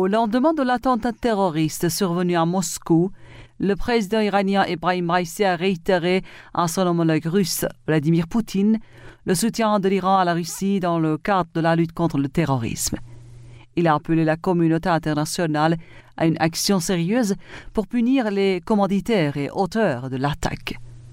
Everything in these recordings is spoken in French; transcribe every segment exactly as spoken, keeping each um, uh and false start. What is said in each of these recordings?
lendemain de l'attentat terroriste survenu à Moscou, le président iranien Ebrahim Raïssi a réitéré à son homologue russe, Vladimir Poutine, le soutien de l'Iran à la Russie dans le cadre de la lutte contre le terrorisme. Il a appelé la communauté internationale à une action sérieuse pour punir les commanditaires et auteurs de l'attaque.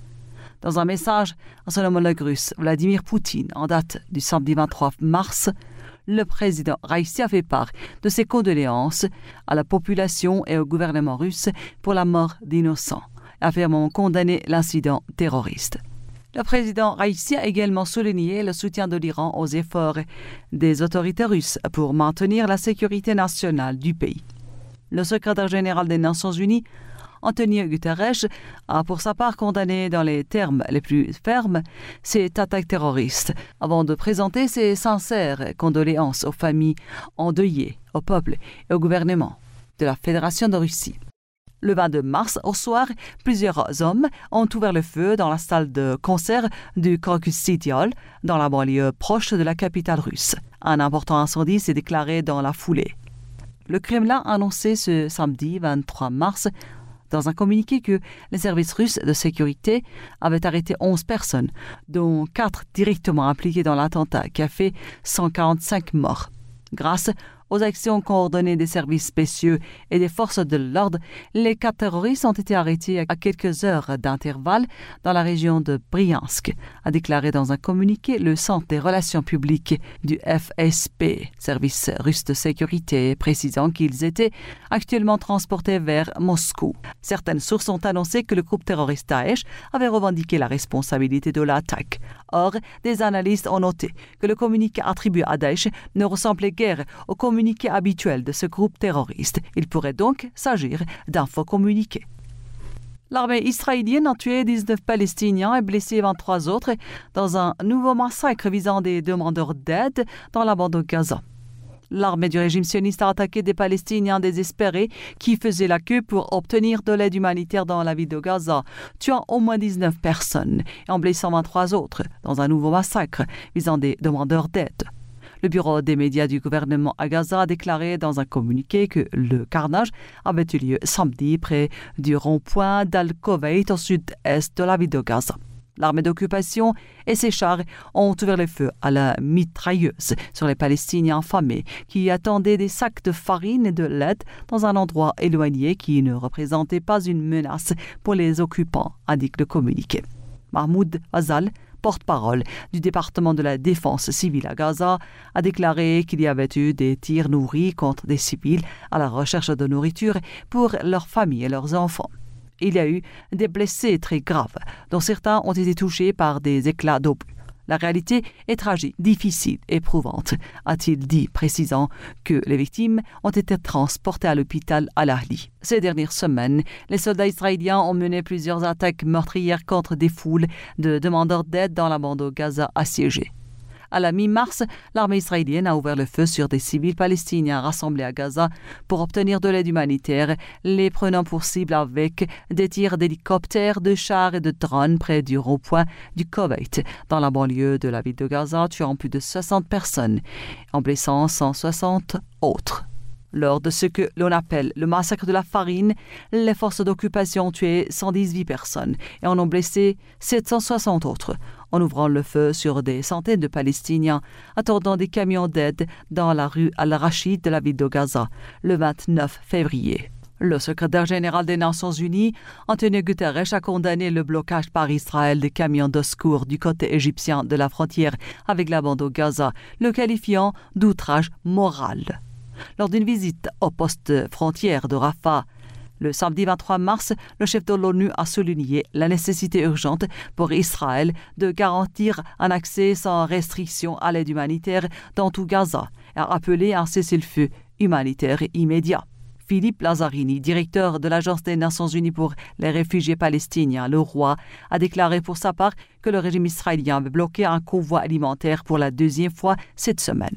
Dans un message à son homologue russe, Vladimir Poutine, en date du samedi vingt-trois mars, le président Raïssi a fait part de ses condoléances à la population et au gouvernement russe pour la mort d'innocents, affirmant condamner l'incident terroriste. Le président Raïssi a également souligné le soutien de l'Iran aux efforts des autorités russes pour maintenir la sécurité nationale du pays. Le secrétaire général des Nations Unies, Antonio Guterres, a pour sa part condamné dans les termes les plus fermes cette attaque terroriste, avant de présenter ses sincères condoléances aux familles endeuillées, au peuple et au gouvernement de la Fédération de Russie. Le vingt-deux mars, au soir, plusieurs hommes ont ouvert le feu dans la salle de concert du Crocus City Hall, dans la banlieue proche de la capitale russe. Un important incendie s'est déclaré dans la foulée. Le Kremlin a annoncé ce samedi vingt-trois mars dans un communiqué que les services russes de sécurité avaient arrêté onze personnes, dont quatre directement impliquées dans l'attentat qui a fait cent quarante-cinq morts. Grâce aux actions coordonnées des services spéciaux et des forces de l'ordre, les quatre terroristes ont été arrêtés à quelques heures d'intervalle dans la région de Briansk, a déclaré dans un communiqué le Centre des relations publiques du F S P, service russe de sécurité, précisant qu'ils étaient actuellement transportés vers Moscou. Certaines sources ont annoncé que le groupe terroriste Daesh avait revendiqué la responsabilité de l'attaque. Or, des analystes ont noté que le communiqué attribué à Daesh ne ressemblait guère au communiqué habituel de ce groupe terroriste. Il pourrait donc s'agir d'un faux communiqué. L'armée israélienne a tué dix-neuf Palestiniens et blessé vingt-trois autres dans un nouveau massacre visant des demandeurs d'aide dans la bande de Gaza. L'armée du régime sioniste a attaqué des Palestiniens désespérés qui faisaient la queue pour obtenir de l'aide humanitaire dans la ville de Gaza, tuant au moins dix-neuf personnes et en blessant vingt-trois autres dans un nouveau massacre visant des demandeurs d'aide. Le bureau des médias du gouvernement à Gaza a déclaré dans un communiqué que le carnage avait eu lieu samedi près du rond-point d'Al-Koweït au sud-est de la ville de Gaza. L'armée d'occupation et ses chars ont ouvert le feu à la mitrailleuse sur les Palestiniens affamés qui attendaient des sacs de farine et de l'aide dans un endroit éloigné qui ne représentait pas une menace pour les occupants, indique le communiqué. Mahmoud Azal, porte-parole du département de la défense civile à Gaza, a déclaré qu'il y avait eu des tirs nourris contre des civils à la recherche de nourriture pour leurs familles et leurs enfants. Il y a eu des blessés très graves, dont certains ont été touchés par des éclats d'obus. La réalité est tragique, difficile, éprouvante, a-t-il dit, précisant que les victimes ont été transportées à l'hôpital Al-Ahli. Ces dernières semaines, les soldats israéliens ont mené plusieurs attaques meurtrières contre des foules de demandeurs d'aide dans la bande de Gaza assiégée. À la mi-mars, l'armée israélienne a ouvert le feu sur des civils palestiniens rassemblés à Gaza pour obtenir de l'aide humanitaire, les prenant pour cible avec des tirs d'hélicoptères, de chars et de drones près du rond-point du Koweït, dans la banlieue de la ville de Gaza, tuant plus de soixante personnes, en blessant cent soixante autres. Lors de ce que l'on appelle le massacre de la farine, les forces d'occupation ont tué cent dix-huit personnes et en ont blessé sept cent soixante autres, en ouvrant le feu sur des centaines de Palestiniens, attendant des camions d'aide dans la rue Al-Rachid de la ville de Gaza, le vingt-neuf février. Le secrétaire général des Nations Unies, Antonio Guterres, a condamné le blocage par Israël des camions de secours du côté égyptien de la frontière avec la bande de Gaza, le qualifiant d'outrage moral. Lors d'une visite au poste frontière de Rafah, le samedi vingt-trois mars, le chef de l'ONU a souligné la nécessité urgente pour Israël de garantir un accès sans restriction à l'aide humanitaire dans tout Gaza et a appelé à un cessez-le-feu humanitaire immédiat. Philippe Lazzarini, directeur de l'Agence des Nations Unies pour les réfugiés palestiniens, le Roi, a déclaré pour sa part que le régime israélien avait bloqué un convoi alimentaire pour la deuxième fois cette semaine.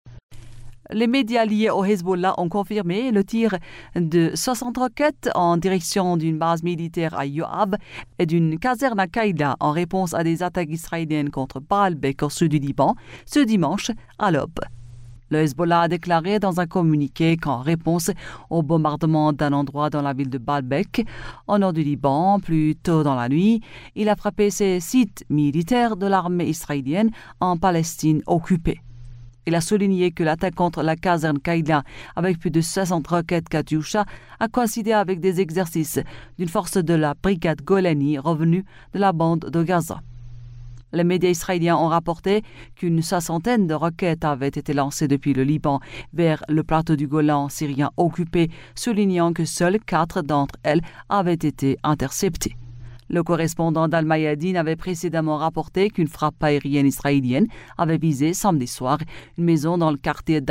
Les médias liés au Hezbollah ont confirmé le tir de soixante roquettes en direction d'une base militaire à Yoab et d'une caserne à Qaïda en réponse à des attaques israéliennes contre Baalbek au sud du Liban ce dimanche à l'aube. Le Hezbollah a déclaré dans un communiqué qu'en réponse au bombardement d'un endroit dans la ville de Baalbek, au nord du Liban, plus tôt dans la nuit, il a frappé ces sites militaires de l'armée israélienne en Palestine occupée. Il a souligné que l'attaque contre la caserne Kaïla avec plus de soixante roquettes Katyusha a coïncidé avec des exercices d'une force de la brigade Golani revenue de la bande de Gaza. Les médias israéliens ont rapporté qu'une soixantaine de roquettes avaient été lancées depuis le Liban vers le plateau du Golan syrien occupé, soulignant que seules quatre d'entre elles avaient été interceptées. Le correspondant d'Al-Mayadin avait précédemment rapporté qu'une frappe aérienne israélienne avait visé samedi soir une maison dans le quartier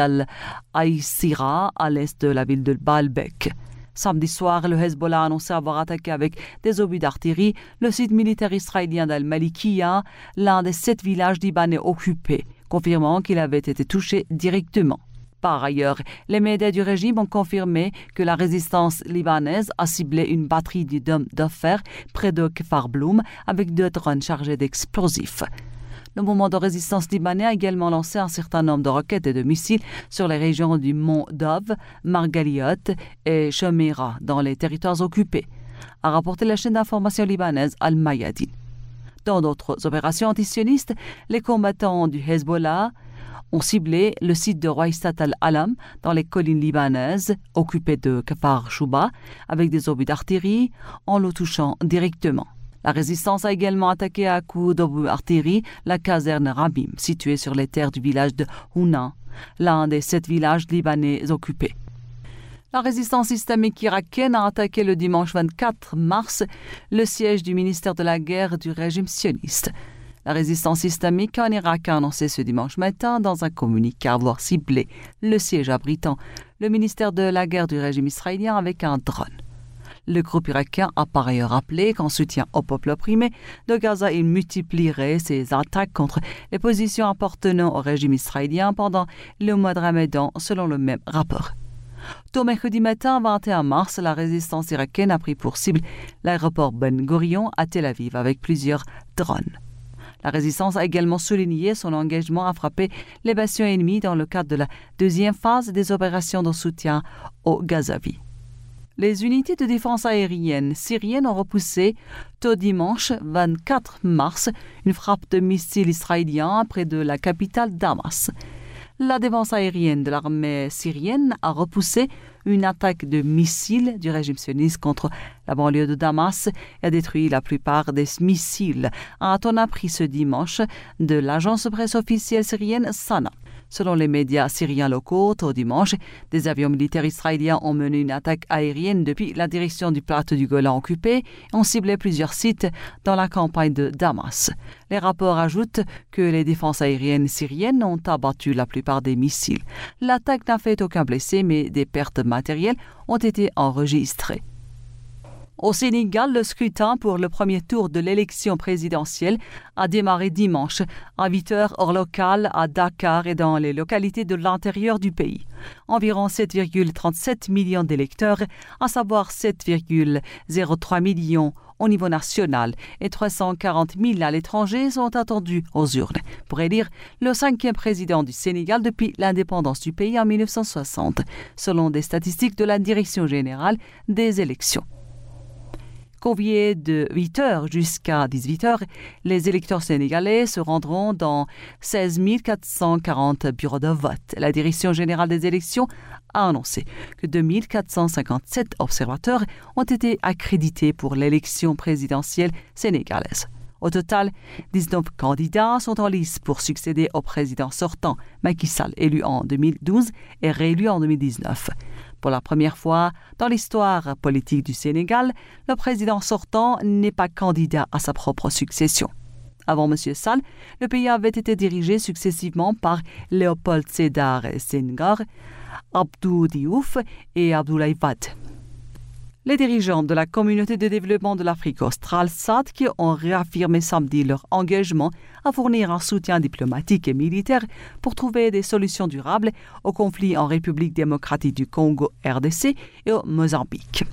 d'Al-Aïsira à l'est de la ville de Baalbek. Samedi soir, le Hezbollah a annoncé avoir attaqué avec des obus d'artillerie le site militaire israélien d'Al-Malikiya, l'un des sept villages libanais occupés, confirmant qu'il avait été touché directement. Par ailleurs, les médias du régime ont confirmé que la résistance libanaise a ciblé une batterie du dôme de fer près de Kfar Bloum avec deux drones chargés d'explosifs. Le mouvement de résistance libanais a également lancé un certain nombre de roquettes et de missiles sur les régions du Mont Dov, Margaliot et Shomira dans les territoires occupés, a rapporté la chaîne d'information libanaise Al-Mayadin. Dans d'autres opérations antisionistes, les combattants du Hezbollah ont ciblé le site de Roaïsat al-Alam dans les collines libanaises occupées de Kfar Shouba avec des obus d'artillerie en le touchant directement. La résistance a également attaqué à coups d'obus d'artillerie la caserne Rabim, située sur les terres du village de Houna, l'un des sept villages libanais occupés. La résistance islamique irakienne a attaqué le dimanche vingt-quatre mars le siège du ministère de la guerre du régime sioniste. La résistance islamique en Irak a annoncé ce dimanche matin dans un communiqué avoir ciblé le siège abritant le ministère de la guerre du régime israélien avec un drone. Le groupe irakien a par ailleurs rappelé qu'en soutien au peuple opprimé de Gaza, il multiplierait ses attaques contre les positions appartenant au régime israélien pendant le mois de Ramadan, selon le même rapport. Tôt mercredi matin, vingt et un mars, la résistance irakienne a pris pour cible l'aéroport Ben Gurion à Tel Aviv avec plusieurs drones. La résistance a également souligné son engagement à frapper les bastions ennemis dans le cadre de la deuxième phase des opérations de soutien aux Gazavis. Les unités de défense aérienne syriennes ont repoussé tôt dimanche vingt-quatre mars une frappe de missiles israéliens près de la capitale Damas. La défense aérienne de l'armée syrienne a repoussé une attaque de missiles du régime sioniste contre la banlieue de Damas et a détruit la plupart des missiles, a-t-on appris ce dimanche de l'agence de presse officielle syrienne Sana. Selon les médias syriens locaux, tôt dimanche, des avions militaires israéliens ont mené une attaque aérienne depuis la direction du plateau du Golan occupé et ont ciblé plusieurs sites dans la campagne de Damas. Les rapports ajoutent que les défenses aériennes syriennes ont abattu la plupart des missiles. L'attaque n'a fait aucun blessé, mais des pertes matérielles ont été enregistrées. Au Sénégal, le scrutin pour le premier tour de l'élection présidentielle a démarré dimanche à huit heures heure locale à Dakar et dans les localités de l'intérieur du pays. Environ sept virgule trente-sept millions d'électeurs, à savoir sept virgule zéro trois millions au niveau national et trois cent quarante mille à l'étranger, sont attendus aux urnes pour élire le cinquième président du Sénégal depuis l'indépendance du pays en mille neuf cent soixante, selon des statistiques de la Direction générale des élections. Conviés de huit heures jusqu'à dix-huit heures, les électeurs sénégalais se rendront dans seize mille quatre cent quarante bureaux de vote. La Direction générale des élections a annoncé que deux mille quatre cent cinquante-sept observateurs ont été accrédités pour l'élection présidentielle sénégalaise. Au total, dix-neuf candidats sont en lice pour succéder au président sortant, Macky Sall, élu en deux mille douze et réélu en deux mille dix-neuf. Pour la première fois dans l'histoire politique du Sénégal, le président sortant n'est pas candidat à sa propre succession. Avant M. Sall, le pays avait été dirigé successivement par Léopold Sédar Senghor, Abdou Diouf et Abdoulaye Wade. Les dirigeants de la Communauté de développement de l'Afrique australe, S A D C, ont réaffirmé samedi leur engagement à fournir un soutien diplomatique et militaire pour trouver des solutions durables au conflit en République démocratique du Congo, R D C, et au Mozambique.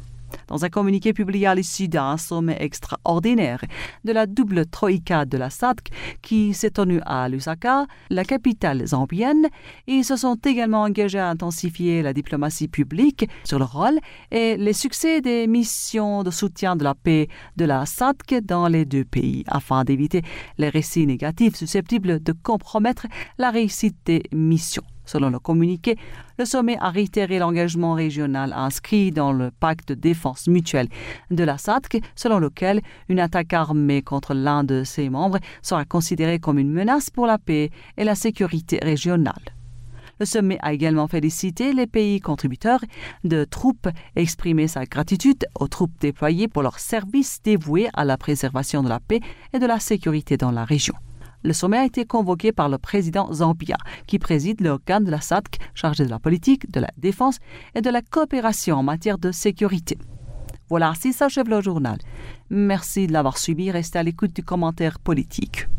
Dans un communiqué publié à l'issue d'un sommet extraordinaire de la double troïka de la S A D C qui s'est tenue à Lusaka, la capitale zambienne, ils se sont également engagés à intensifier la diplomatie publique sur le rôle et les succès des missions de soutien de la paix de la S A D C dans les deux pays afin d'éviter les récits négatifs susceptibles de compromettre la réussite des missions. Selon le communiqué, le sommet a réitéré l'engagement régional inscrit dans le pacte de défense mutuelle de la S A D C, selon lequel une attaque armée contre l'un de ses membres sera considérée comme une menace pour la paix et la sécurité régionale. Le sommet a également félicité les pays contributeurs de troupes et exprimé sa gratitude aux troupes déployées pour leur service dévoué à la préservation de la paix et de la sécurité dans la région. Le sommet a été convoqué par le président zambien, qui préside l'organe de la S A D C chargé de la politique, de la défense et de la coopération en matière de sécurité. Voilà, ainsi s'achève le journal. Merci de l'avoir suivi. Restez à l'écoute du commentaire politique.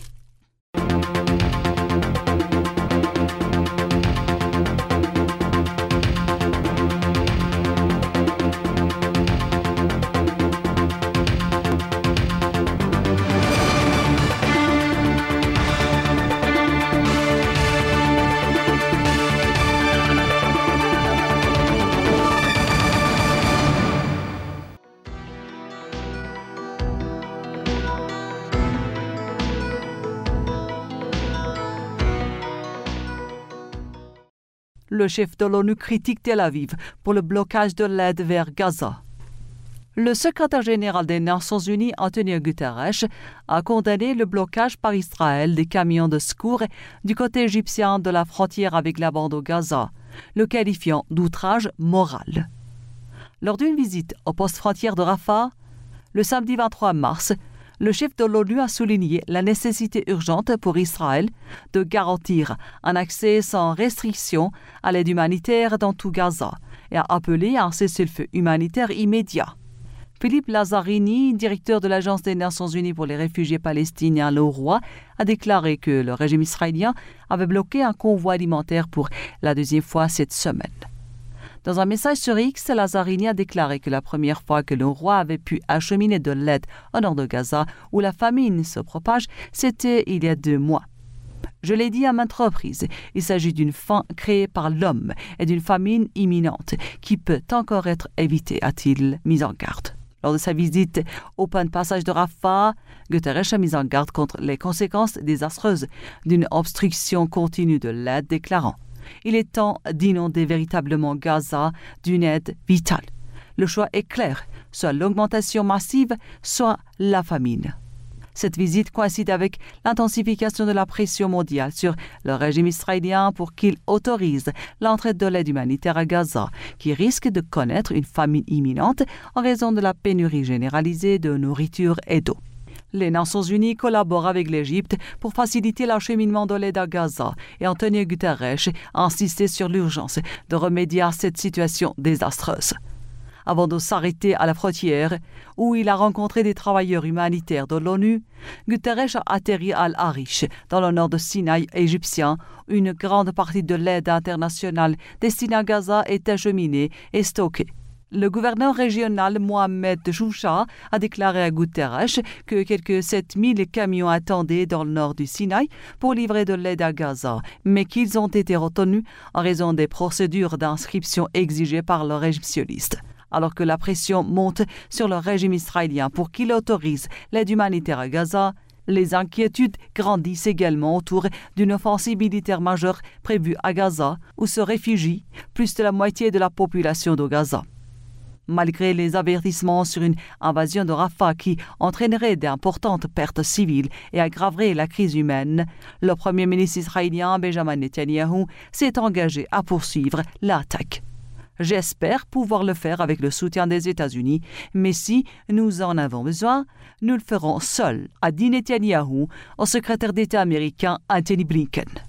Le chef de l'ONU critique Tel Aviv pour le blocage de l'aide vers Gaza. Le secrétaire général des Nations Unies, Antonio Guterres, a condamné le blocage par Israël des camions de secours du côté égyptien de la frontière avec la bande de Gaza, le qualifiant d'outrage moral. Lors d'une visite au poste frontière de Rafah, le samedi vingt-trois mars, le chef de l'ONU a souligné la nécessité urgente pour Israël de garantir un accès sans restriction à l'aide humanitaire dans tout Gaza et a appelé à un cessez-le-feu humanitaire immédiat. Philippe Lazzarini, directeur de l'Agence des Nations Unies pour les réfugiés palestiniens, l'ONRWA, a déclaré que le régime israélien avait bloqué un convoi alimentaire pour la deuxième fois cette semaine. Dans un message sur X, Lazzarini a déclaré que la première fois que le roi avait pu acheminer de l'aide au nord de Gaza, où la famine se propage, c'était il y a deux mois. Je l'ai dit à maintes reprises, il s'agit d'une faim créée par l'homme et d'une famine imminente qui peut encore être évitée, a-t-il mis en garde. Lors de sa visite au point de passage de Rafah, Guterres a mis en garde contre les conséquences désastreuses d'une obstruction continue de l'aide, déclarant « Il est temps d'inonder véritablement Gaza d'une aide vitale. Le choix est clair, soit l'augmentation massive, soit la famine. » Cette visite coïncide avec l'intensification de la pression mondiale sur le régime israélien pour qu'il autorise l'entrée de l'aide humanitaire à Gaza, qui risque de connaître une famine imminente en raison de la pénurie généralisée de nourriture et d'eau. Les Nations Unies collaborent avec l'Égypte pour faciliter l'acheminement de l'aide à Gaza et Antonio Guterres a insisté sur l'urgence de remédier à cette situation désastreuse. Avant de s'arrêter à la frontière, où il a rencontré des travailleurs humanitaires de l'ONU, Guterres a atterri à Al-Arish, dans le nord de Sinaï égyptien, où une grande partie de l'aide internationale destinée à Gaza est acheminée et stockée. Le gouverneur régional Mohamed Choucha a déclaré à Guterres que quelques sept mille camions attendaient dans le nord du Sinaï pour livrer de l'aide à Gaza, mais qu'ils ont été retenus en raison des procédures d'inscription exigées par le régime sioniste. Alors que la pression monte sur le régime israélien pour qu'il autorise l'aide humanitaire à Gaza, les inquiétudes grandissent également autour d'une offensive militaire majeure prévue à Gaza, où se réfugie plus de la moitié de la population de Gaza. Malgré les avertissements sur une invasion de Rafah qui entraînerait d'importantes pertes civiles et aggraverait la crise humaine, le premier ministre israélien Benjamin Netanyahu s'est engagé à poursuivre l'attaque. J'espère pouvoir le faire avec le soutien des États-Unis, mais si nous en avons besoin, nous le ferons seuls, a dit Netanyahu au secrétaire d'État américain Antony Blinken.